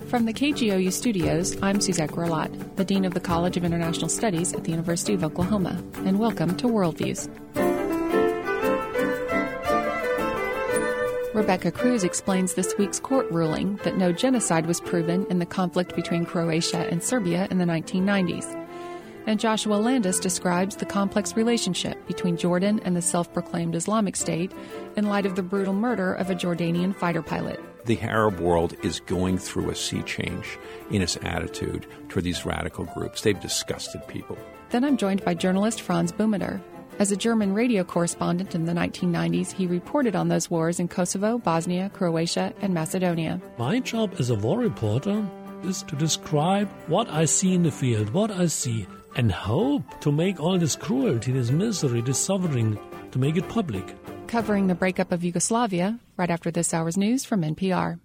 From the KGOU studios, I'm Suzette Grelot, the Dean of the College of International Studies at the University of Oklahoma, and welcome to Worldviews. Rebecca Cruz explains this week's court ruling that no genocide was proven in the conflict between Croatia and Serbia in the 1990s. And Joshua Landis describes the complex relationship between Jordan and the self-proclaimed Islamic State in light of the brutal murder of a Jordanian fighter pilot. The Arab world is going through a sea change in its attitude toward these radical groups. They've disgusted people. Then I'm joined by journalist Franz Bumater. As a German radio correspondent in the 1990s, he reported on those wars in Kosovo, Bosnia, Croatia, and Macedonia. My job as a war reporter is to describe what I see in the field, what I see, and hope to make all this cruelty, this misery, this suffering, to make it public. Covering the breakup of Yugoslavia, right after this hour's news from NPR.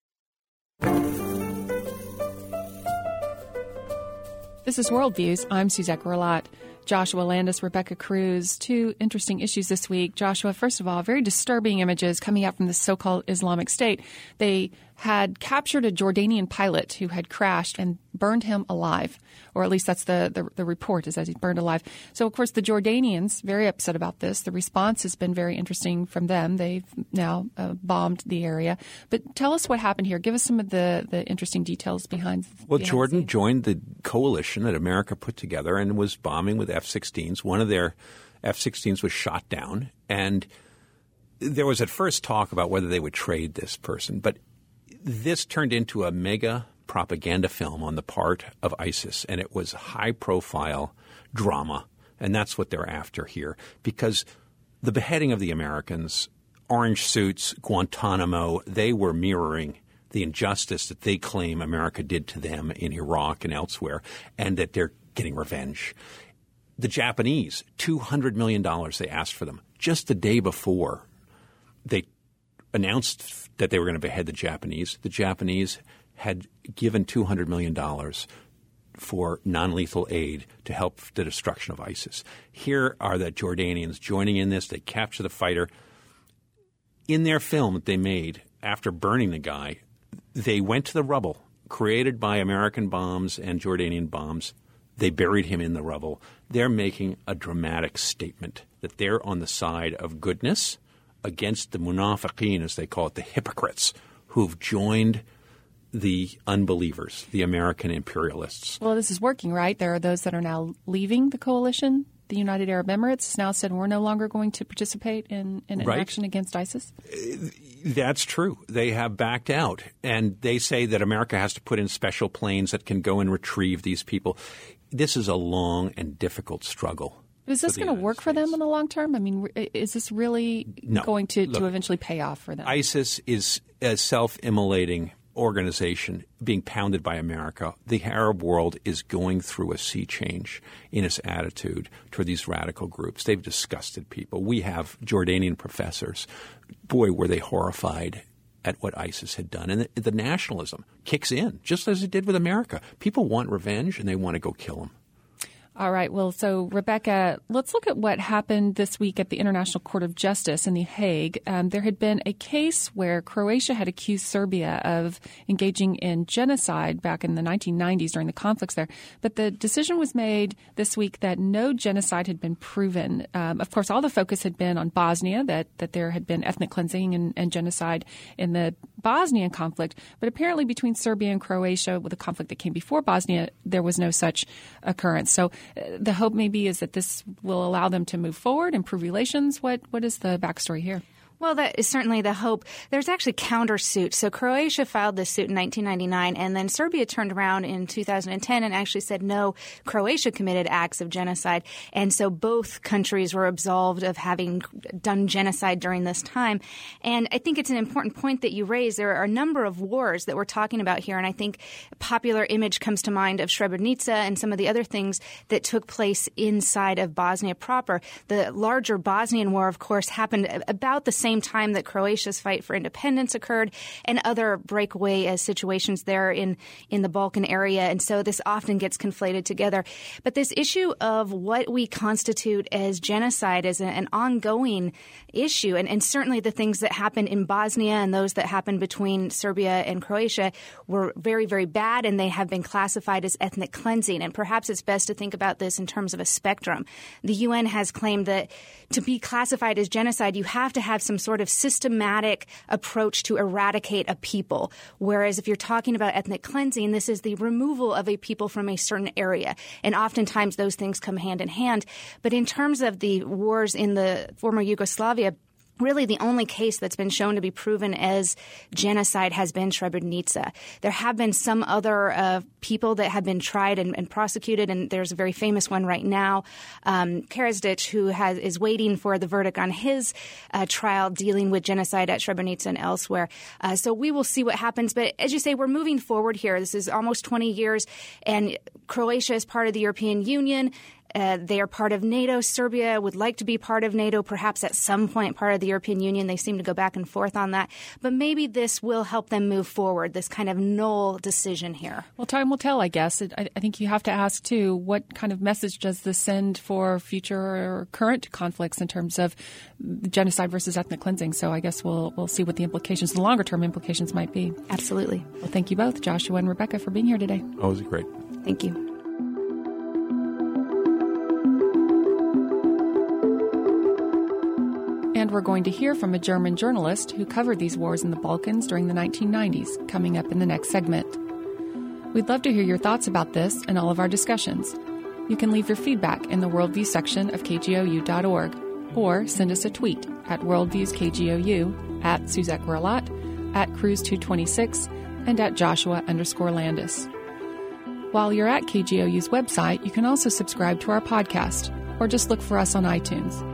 This is Worldviews. I'm Suzette Grelot. Joshua Landis, Rebecca Cruz, two interesting issues this week. Joshua, first of all, very disturbing images coming out from the so-called Islamic State. They had captured a Jordanian pilot who had crashed and burned him alive, or at least that's the report, is that he's burned alive. So, of course, the Jordanians, very upset about this. The response has been very interesting from them. They've now bombed the area. But tell us what happened here. Give us some of the interesting details behind Jordan joined the coalition that America put together and was bombing with F-16s. One of their F-16s was shot down, and there was at first talk about whether they would trade this person. But this turned into a mega propaganda film on the part of ISIS, and it was high-profile drama, and that's what they're after here. Because the beheading of the Americans, orange suits, Guantanamo, they were mirroring the injustice that they claim America did to them in Iraq and elsewhere, and that they're getting revenge. The Japanese, $200 million they asked for them. Just the day before they announced that they were going to behead the Japanese had given $200 million for non-lethal aid to help the destruction of ISIS. Here are the Jordanians joining in this. They capture the fighter. In their film that they made after burning the guy, they went to the rubble created by American bombs and Jordanian bombs. They buried him in the rubble. They're making a dramatic statement that they're on the side of goodness against the munafiqeen, as they call it, the hypocrites who've joined the unbelievers, the American imperialists. Well, this is working, right? There are those that are now leaving the coalition. The United Arab Emirates has now said we're no longer going to participate in an action against ISIS. That's true. They have backed out, and they say that America has to put in special planes that can go and retrieve these people. This is a long and difficult struggle. Is this going to work for them in the long term? I mean, is this really going to eventually pay off for them? ISIS is a self-immolating organization being pounded by America. The Arab world is going through a sea change in its attitude toward these radical groups. They've disgusted people. We have Jordanian professors. Boy, were they horrified at what ISIS had done. And the nationalism kicks in, just as it did with America. People want revenge, and they want to go kill them. All right. Well, so, Rebecca, let's look at what happened this week at the International Court of Justice in The Hague. There had been a case where Croatia had accused Serbia of engaging in genocide back in the 1990s during the conflicts there. But the decision was made this week that no genocide had been proven. Of course, all the focus had been on Bosnia, that there had been ethnic cleansing and genocide in the Bosnian conflict. But apparently between Serbia and Croatia, with the conflict that came before Bosnia, there was no such occurrence. So the hope maybe is that this will allow them to move forward, improve relations. What is the backstory here? Well, that is certainly the hope. There's actually countersuit. So Croatia filed this suit in 1999, and then Serbia turned around in 2010 and actually said, no, Croatia committed acts of genocide. And so both countries were absolved of having done genocide during this time. And I think it's an important point that you raise. There are a number of wars that we're talking about here, and I think a popular image comes to mind of Srebrenica and some of the other things that took place inside of Bosnia proper. The larger Bosnian War, of course, happened about the same same time that Croatia's fight for independence occurred and other breakaway situations there in the Balkan area. And so this often gets conflated together. But this issue of what we constitute as genocide is an ongoing issue. And certainly the things that happened in Bosnia and those that happened between Serbia and Croatia were very, very bad, and they have been classified as ethnic cleansing. And perhaps it's best to think about this in terms of a spectrum. The UN has claimed that to be classified as genocide, you have to have some sort of systematic approach to eradicate a people. Whereas if you're talking about ethnic cleansing, this is the removal of a people from a certain area. And oftentimes those things come hand in hand. But in terms of the wars in the former Yugoslavia, really the only case that's been shown to be proven as genocide has been Srebrenica. There have been some other people that have been tried and prosecuted, and there's a very famous one right now, Karadzic, who is waiting for the verdict on his trial dealing with genocide at Srebrenica and elsewhere. So we will see what happens. But as you say, we're moving forward here. This is almost 20 years, and Croatia is part of the European Union. They are part of NATO. Serbia would like to be part of NATO, perhaps at some point part of the European Union. They seem to go back and forth on that. But maybe this will help them move forward, this kind of null decision here. Well, time will tell, I guess. I think you have to ask, too, what kind of message does this send for future or current conflicts in terms of genocide versus ethnic cleansing? So I guess we'll see what the implications, the longer-term implications might be. Absolutely. Well, thank you both, Joshua and Rebecca, for being here today. Oh, it was great. Thank you. And we're going to hear from a German journalist who covered these wars in the Balkans during the 1990s, coming up in the next segment. We'd love to hear your thoughts about this and all of our discussions. You can leave your feedback in the Worldview section of kgou.org or send us a tweet at WorldviewsKGOU, at Suzette Gurlat, at Cruz226, and at Joshua_Landis. While you're at KGOU's website, you can also subscribe to our podcast or just look for us on iTunes.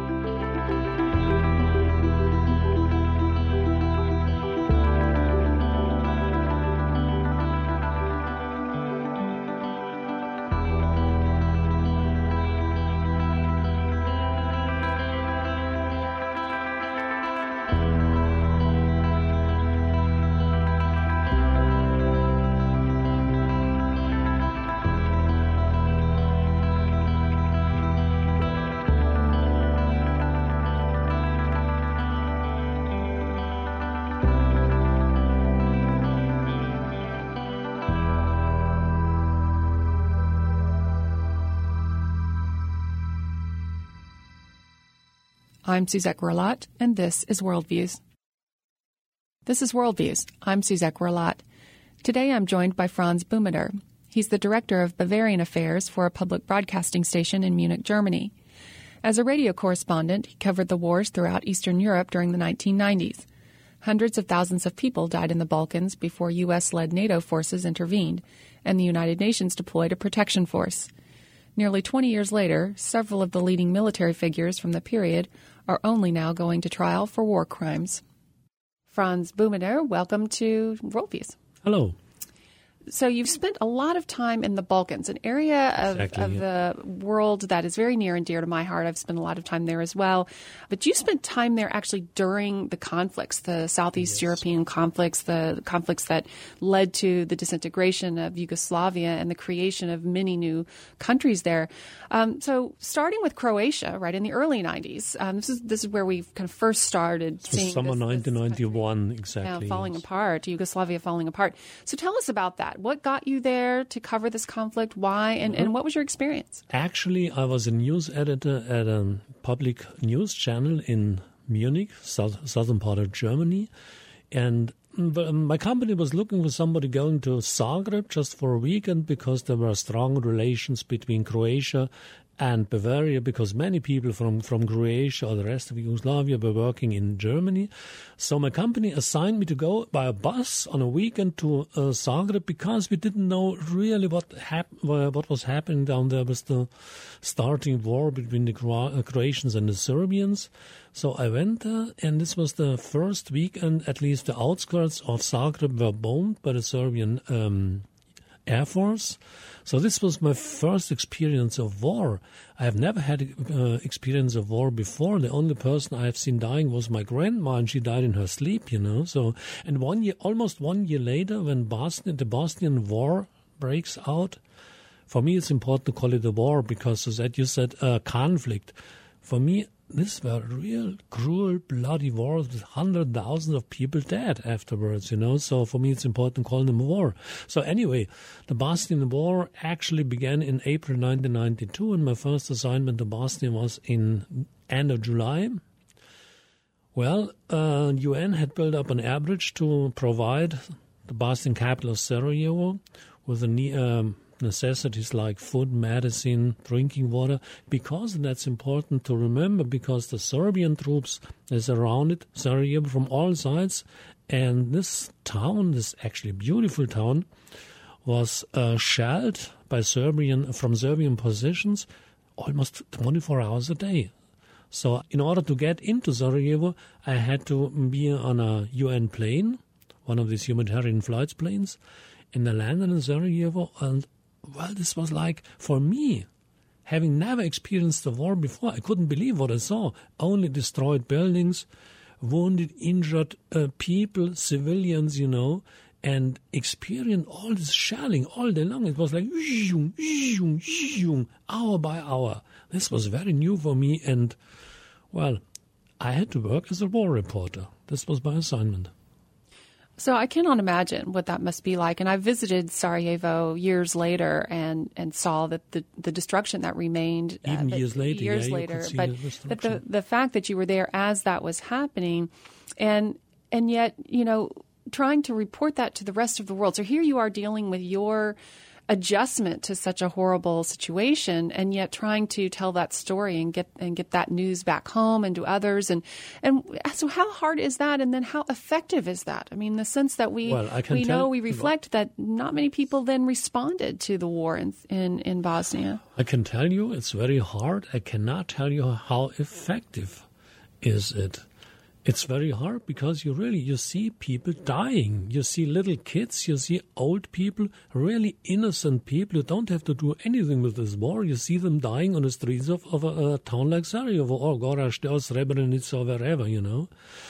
I'm Suzette Gurlat, and this is Worldviews. This is Worldviews. I'm Suzette Gurlat. Today I'm joined by Franz Bumader. He's the director of Bavarian Affairs for a public broadcasting station in Munich, Germany. As a radio correspondent, he covered the wars throughout Eastern Europe during the 1990s. Hundreds of thousands of people died in the Balkans before U.S.-led NATO forces intervened, and the United Nations deployed a protection force. Nearly 20 years later, several of the leading military figures from the period are only now going to trial for war crimes. Franz Bumader, welcome to Worldviews. Hello. So you've spent a lot of time in the Balkans, an area of the world that is very near and dear to my heart. I've spent a lot of time there as well. But you spent time there actually during the conflicts, the Southeast European conflicts, the conflicts that led to the disintegration of Yugoslavia and the creation of many new countries there. So starting with Croatia, right, in the early 90s, this is where we kind of first started seeing summer 1991, exactly. Falling apart, Yugoslavia falling apart. So tell us about that. What got you there to cover this conflict? Why? And what was your experience? Actually, I was a news editor at a public news channel in Munich, southern part of Germany. And my company was looking for somebody going to Zagreb just for a weekend because there were strong relations between Croatia and Bavaria, because many people from Croatia or the rest of Yugoslavia were working in Germany. So my company assigned me to go by a bus on a weekend to Zagreb because we didn't know really what was happening down there with the starting war between the Croatians and the Serbians. So I went there, and this was the first weekend, at least the outskirts of Zagreb were bombed by the Serbian Air Force. So this was my first experience of war. I have never had experience of war before. The only person I have seen dying was my grandma, and she died in her sleep, you know. So, and almost 1 year later, when the Bosnian War breaks out, for me it's important to call it a war because, as you said, conflict. For me, these were real cruel, bloody wars with hundreds of thousands of people dead afterwards, you know. So for me, it's important to call them a war. So anyway, the Bosnian War actually began in April 1992, and my first assignment to Bosnia was in end of July. Well, UN had built up an air bridge to provide the Bosnian capital of Sarajevo with necessities like food, medicine, drinking water, because that's important to remember, because the Serbian troops they surrounded Sarajevo from all sides, and this town, this actually beautiful town, was shelled by from Serbian positions almost 24 hours a day. So in order to get into Sarajevo, I had to be on a UN plane, one of these humanitarian flights planes, and I landed in Sarajevo, and well, this was like, for me, having never experienced the war before, I couldn't believe what I saw. Only destroyed buildings, wounded, injured people, civilians, you know, and experienced all this shelling all day long. It was like, hour by hour. This was very new for me, and, well, I had to work as a war reporter. This was my assignment. So I cannot imagine what that must be like. And I visited Sarajevo years later and saw that the destruction that remained. Even years later. But the fact that you were there as that was happening, and yet, you know, trying to report that to the rest of the world. So here you are dealing with your adjustment to such a horrible situation, and yet trying to tell that story and get that news back home and to others. And so how hard is that? And then how effective is that? I mean, the sense that we reflect that not many people then responded to the war in Bosnia. I can tell you it's very hard. I cannot tell you how effective is it. It's very hard because you see people dying. You see little kids, you see old people, really innocent people who don't have to do anything with this war. You see them dying on the streets of a town like Sarajevo or Gorazde or Srebrenica or wherever, you know.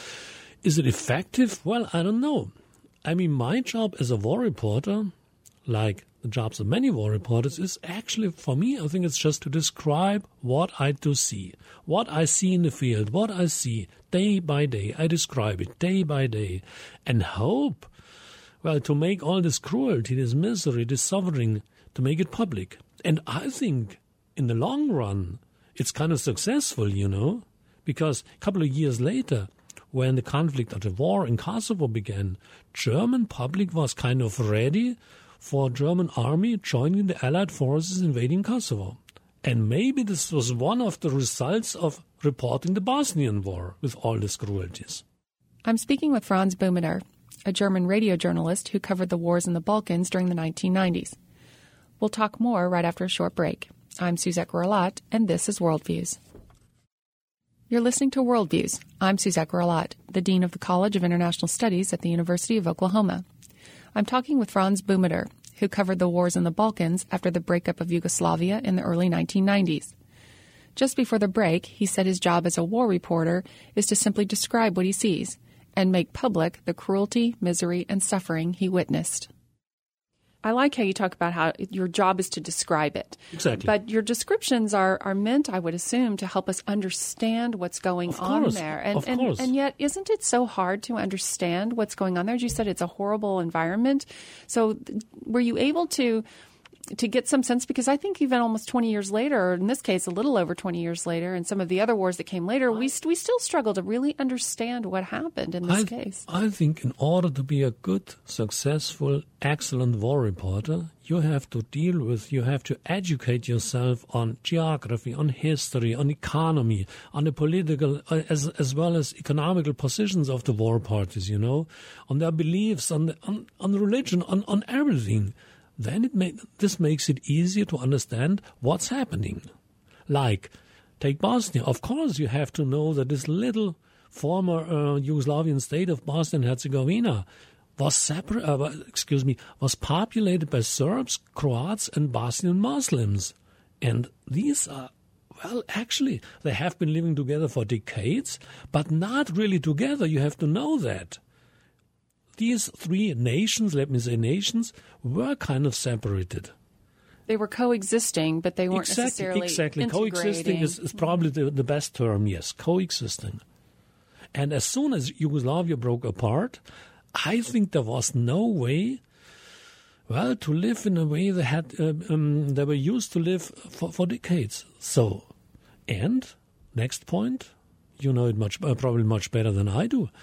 Is it effective? Well, I don't know. I mean, my job as a war reporter, like the jobs of many war reporters, is actually, for me, I think it's just to describe what I do see, what I see in the field, what I see day by day. I describe it day by day and hope, well, to make all this cruelty, this misery, this suffering, to make it public. And I think in the long run, it's kind of successful, you know, because a couple of years later, when the conflict of the war in Kosovo began, German public was kind of ready for German army joining the Allied forces invading Kosovo. And maybe this was one of the results of reporting the Bosnian War with all these cruelties. I'm speaking with Franz Bumeder, a German radio journalist who covered the wars in the Balkans during the 1990s. We'll talk more right after a short break. I'm Suzette Gurlat, and this is Worldviews. You're listening to Worldviews. I'm Suzette Gurlat, the Dean of the College of International Studies at the University of Oklahoma. I'm talking with Franz Bumeder, who covered the wars in the Balkans after the breakup of Yugoslavia in the early 1990s. Just before the break, he said his job as a war reporter is to simply describe what he sees and make public the cruelty, misery, and suffering he witnessed. I like how you talk about how your job is to describe it. Exactly. But your descriptions are meant, I would assume, to help us understand what's going on there. And yet, isn't it so hard to understand what's going on there? As you said, it's a horrible environment. So were you able to get some sense? Because I think even almost 20 years later, or in this case, a little over 20 years later, and some of the other wars that came later, we still struggle to really understand what happened in this case. I think in order to be a good, successful, excellent war reporter, you have to educate yourself on geography, on history, on economy, on the political, as well as economical positions of the war parties, you know, on their beliefs, on religion, on everything. Then this makes it easier to understand what's happening. Like, take Bosnia. Of course, you have to know that this little former Yugoslavian state of Bosnia and Herzegovina was populated by Serbs, Croats, and Bosnian Muslims. And these are, well, actually, they have been living together for decades, but not really together. You have to know that. These three nations, let me say nations, were kind of separated. They were coexisting, but they weren't necessarily Exactly. integrating. Coexisting is probably the best term, yes, coexisting. And as soon as Yugoslavia broke apart, I think there was no way, well, to live in a way they were used to live for decades. So, and next point, you know it probably much better than I do.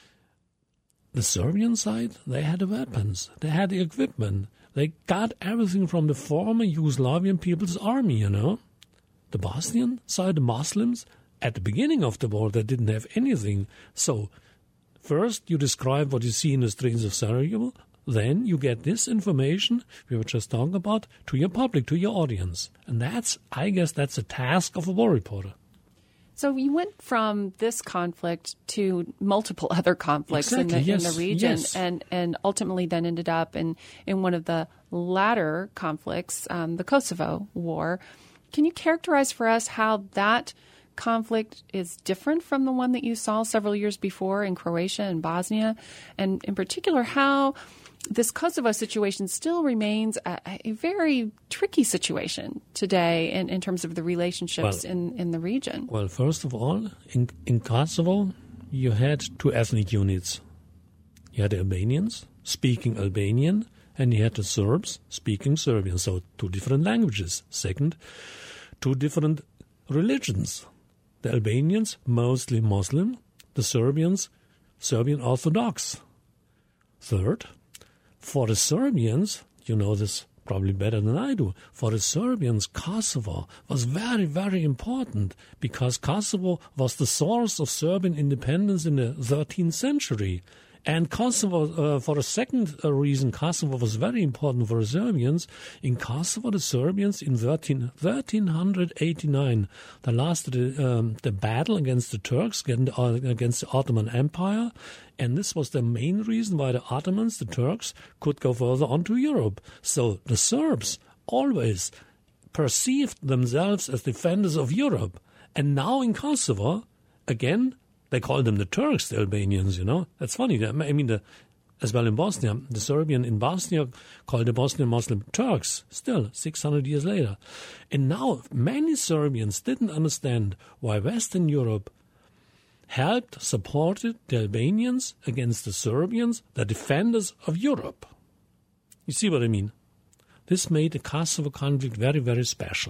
The Serbian side, they had the weapons, they had the equipment, they got everything from the former Yugoslavian People's Army, you know. The Bosnian side, the Muslims, at the beginning of the war, they didn't have anything. So, first you describe what you see in the streets of Sarajevo, then you get this information we were just talking about to your public, to your audience. And I guess that's a task of a war reporter. So you went from this conflict to multiple other conflicts in the region, yes. and ultimately then ended up in one of the latter conflicts, the Kosovo War. Can you characterize for us how that conflict is different from the one that you saw several years before in Croatia and Bosnia, and in particular how this Kosovo situation still remains a very tricky situation today in terms of the relationships in the region? Well, first of all, in Kosovo, you had two ethnic units. You had the Albanians speaking Albanian, and you had the Serbs speaking Serbian, so two different languages. Second, two different religions. The Albanians, mostly Muslim, the Serbians, Serbian Orthodox. Third, for the Serbians, you know this probably better than I do, for the Serbians, Kosovo was very, very important because Kosovo was the source of Serbian independence in the 13th century. And Kosovo, for a second reason, Kosovo was very important for the Serbians. In Kosovo, the Serbians in 1389, they lasted the battle against the Turks, against the Ottoman Empire. And this was the main reason why the Ottomans, the Turks, could go further on to Europe. So the Serbs always perceived themselves as defenders of Europe. And now in Kosovo, again, they call them the Turks, the Albanians, you know. That's funny. I mean, as well in Bosnia, the Serbian in Bosnia called the Bosnian Muslim Turks, still 600 years later. And now many Serbians didn't understand why Western Europe helped, supported the Albanians against the Serbians, the defenders of Europe. You see what I mean? This made the Kosovo conflict very, very special.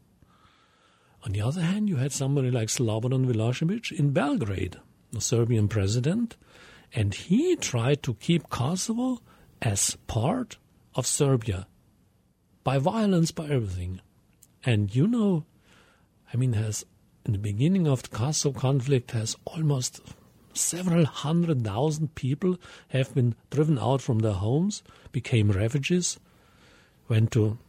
On the other hand, you had somebody like Slobodan Milosevic in Belgrade, the Serbian president, and he tried to keep Kosovo as part of Serbia by violence, by everything. And you know, I mean, in the beginning of the Kosovo conflict, has almost several 100,000 people have been driven out from their homes, became refugees, went to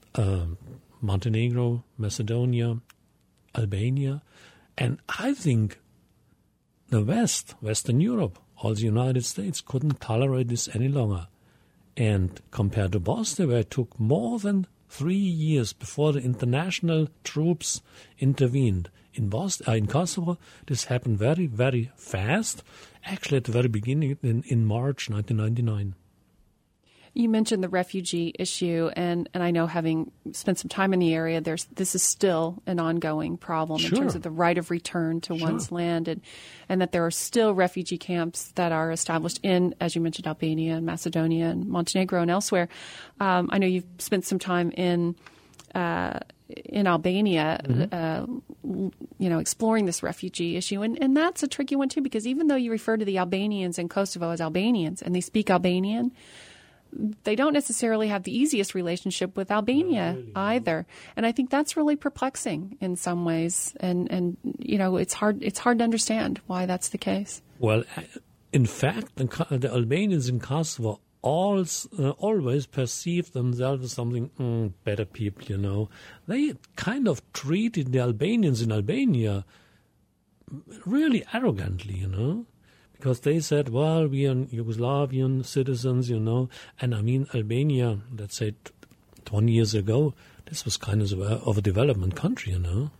Montenegro, Macedonia, Albania, and I think the Western Europe, all the United States, couldn't tolerate this any longer. And compared to Bosnia, where it took more than 3 years before the international troops intervened, in Kosovo, this happened very, very fast, actually at the very beginning in March 1999. You mentioned the refugee issue, and I know, having spent some time in the area, this is still an ongoing problem in terms of the right of return to one's land, and that there are still refugee camps that are established in, as you mentioned, Albania and Macedonia and Montenegro and elsewhere. I know you've spent some time in Albania, exploring this refugee issue, and that's a tricky one too, because even though you refer to the Albanians in Kosovo as Albanians and they speak Albanian, they don't necessarily have the easiest relationship with Albania either. And I think that's really perplexing in some ways. And it's hard to understand why that's the case. Well, in fact, the Albanians in Kosovo always perceived themselves as something better people, you know. They kind of treated the Albanians in Albania really arrogantly, you know, Because they said, well, we are Yugoslavian citizens, and I mean, Albania, let's say 20 years ago, this was kind of a development country,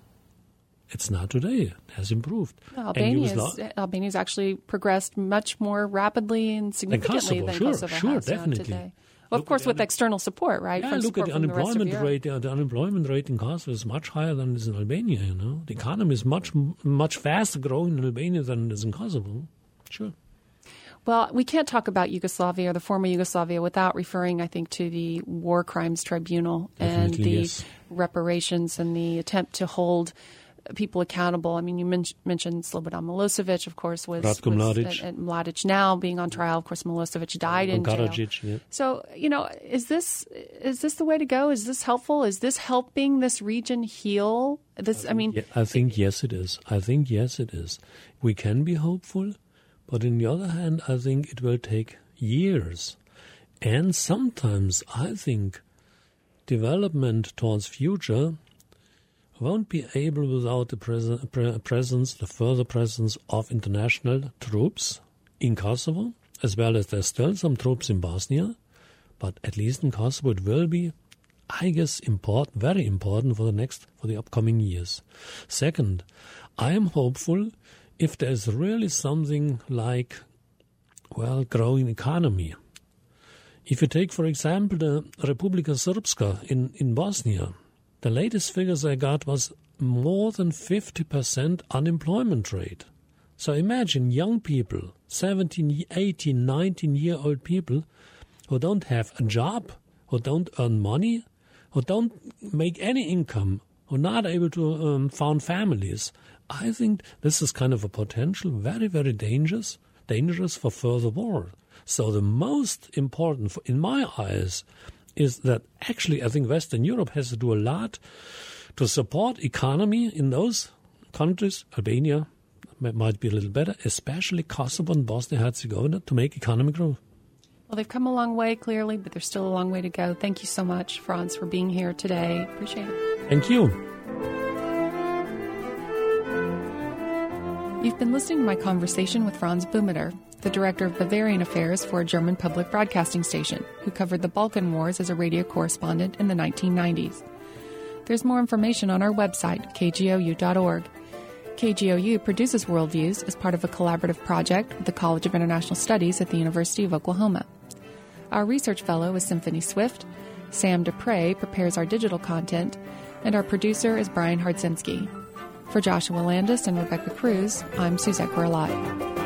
It's not today. It has improved. Albania's actually progressed much more rapidly and significantly than Kosovo has definitely. Today. Well, of course, with external support, right? Yeah, look at the unemployment rate. The unemployment rate in Kosovo is much higher than it is in Albania, The economy is much faster growing in Albania than it is in Kosovo. Sure. Well, we can't talk about Yugoslavia or the former Yugoslavia without referring, I think, to the War Crimes Tribunal and the reparations and the attempt to hold people accountable. I mean, you mentioned Slobodan Milosevic, of course, was Mladic now being on trial. Of course, Milosevic died in jail. Yeah. So, is this the way to go? Is this helpful? Is this helping this region heal? I think yes, it is. We can be hopeful, but on the other hand, I think it will take years, and sometimes I think development towards future won't be able without the further presence of international troops in Kosovo, as well as there's still some troops in Bosnia, but at least in Kosovo it will be, I guess, very important for the upcoming years. Second, I am hopeful if there's really something like, growing economy. If you take, for example, the Republika Srpska in Bosnia, the latest figures I got was more than 50% unemployment rate. So imagine young people, 17, 18, 19-year-old people who don't have a job, who don't earn money, who don't make any income, who are not able to found families. I think this is kind of a potential, very, very dangerous for further war. So the most important, in my eyes, is that actually I think Western Europe has to do a lot to support economy in those countries. Albania might be a little better, especially Kosovo and Bosnia-Herzegovina, to make economy grow. Well, they've come a long way, clearly, but there's still a long way to go. Thank you so much, Franz, for being here today. Appreciate it. Thank you. You've been listening to my conversation with Franz Blumenauer, the director of Bavarian Affairs for a German public broadcasting station, who covered the Balkan Wars as a radio correspondent in the 1990s. There's more information on our website, kgou.org. KGOU produces Worldviews as part of a collaborative project with the College of International Studies at the University of Oklahoma. Our research fellow is Symphony Swift, Sam Dupre prepares our digital content, and our producer is Brian Hardzinski. For Joshua Landis and Rebecca Cruz, I'm Suzette Gorlai.